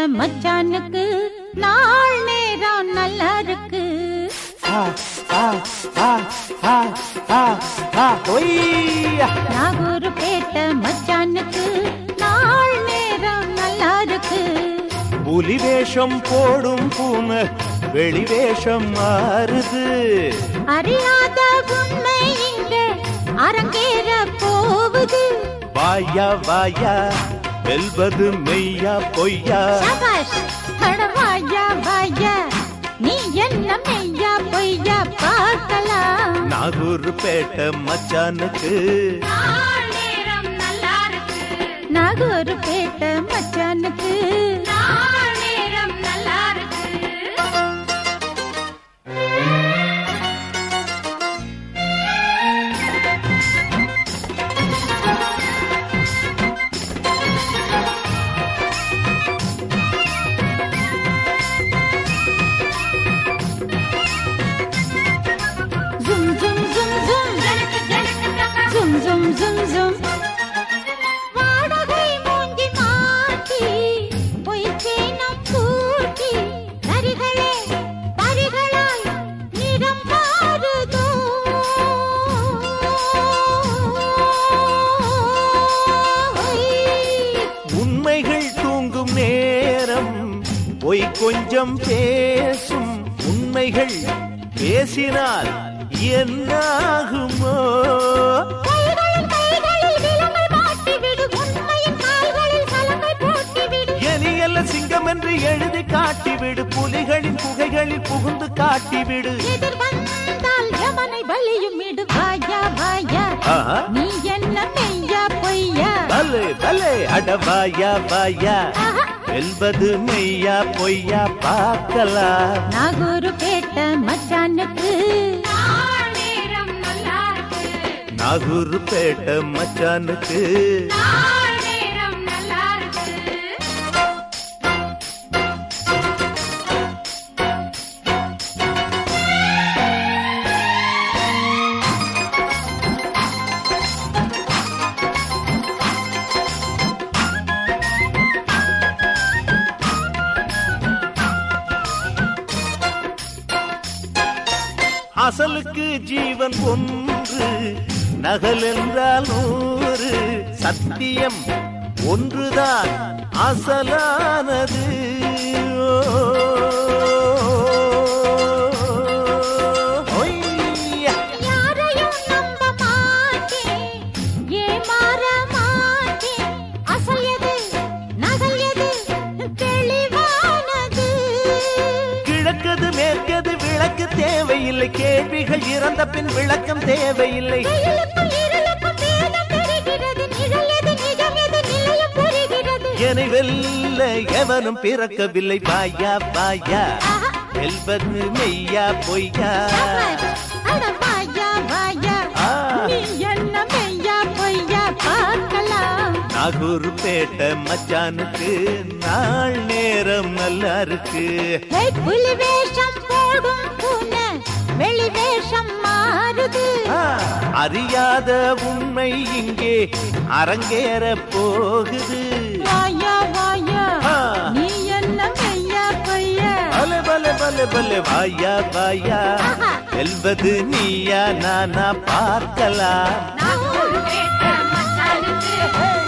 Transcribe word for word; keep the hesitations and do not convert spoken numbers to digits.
மச்சானுக்கு நாள் நேரம் நல்லா இருக்கு. நாகூர் பேட்ட மச்சானுக்கு நாள் நேரம் நல்லா இருக்கு. புலி வேஷம் போடும் பூனை வெளி வேஷம் மாறுது. அறியாத உண்மை இங்க அரங்கேற போகுது. வாயா வாயா வெல்வது மெய்யா பொய்யா. வாயா வாயா நீ என்ன மெய்யா பொய்யா பார்க்கலாம். நாகூர் பேட்ட மச்சானுக்கு நாகூர் பேட்ட மச்சானுக்கு கொஞ்சம் பேசும் உண்மைகள் பேசினால் என்னாகுமோ. எலியல்ல சிங்கம் என்று எழுதி காட்டிவிடு. புலிகளின் குகைகளில் புகுந்து காட்டிவிடு. நீ என்ன மெய்யா பொய்யா. பலே பலே அடவாயா வாயா வெல்வது மெய்யா பொய்யா பார்க்கலாம். நாகூர் பேட்ட மச்சானுக்கு நாகூர் பேட்ட மச்சானுக்கு அசலுக்கு ஜீவன் ஒன்று நகல் என்றால் நூறு. சத்தியம் ஒன்றுதான் அசலானது. கிழக்கது மேற்கது விளக்கு தேவையில்லை. கேள்விகள் இறந்த பின் விளக்கம் தேவையில்லை. என்னை வெல்ல எவனும் பிறக்கவில்லை. வாயா வாயா வெல்வது மெய்யா பொய்யா. நாகூர் பேட்ட மச்சானுக்கு நாள் நேரம் நல்லா இருக்கு. புலி வேஷம் போடும் பூனை வெளி வேஷம் மாறுது. அறியாத உண்மை இங்கே அரங்கேற போகுது. வாயா வாயா நீ என்ன மெய்யா பொய்யா. பலே பலே பலே பலே வாயா வாயா வெல்வது நீயா நானா பார்க்கலாம். நாகூர் பேட்ட மச்சானுக்கு